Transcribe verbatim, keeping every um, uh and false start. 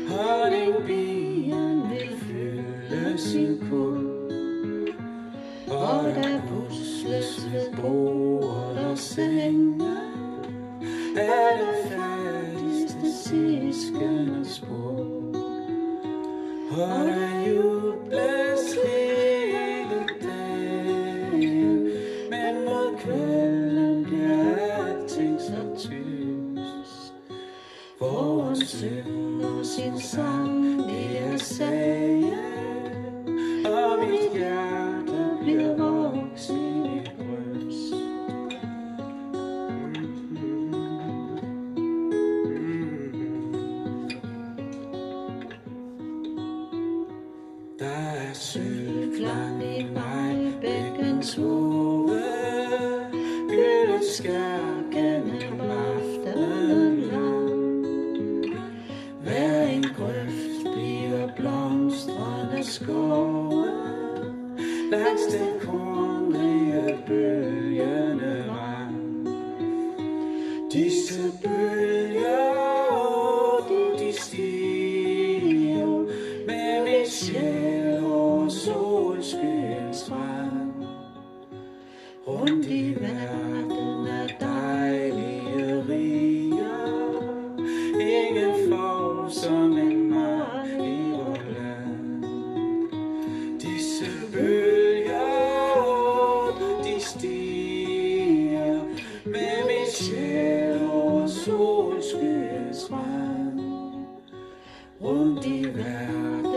Honningbien vil fylde sin kul, og der pusles ved bordet og senge, er det færdigste siskenes brud. Og der jubles hele dagen, men mod kvælden bliver alting så tyst. For han synger sin sang, det er sagen, og mit hjerte bliver voksen i bryst. Der er sølvklang i Majbækkens hoved, gyldet skær gennem aftenen lang. Hver en grøft bliver blomstrende skove, langs den kornrige bølgende rand. Disse bølger, de stiger med min sjæl over solskyens rand. Rundt i verden er dejlige riger, ingen får som en mig i vort land. Disse bølger, de stiger med min sjæl over solskyens rand. Rundt i verden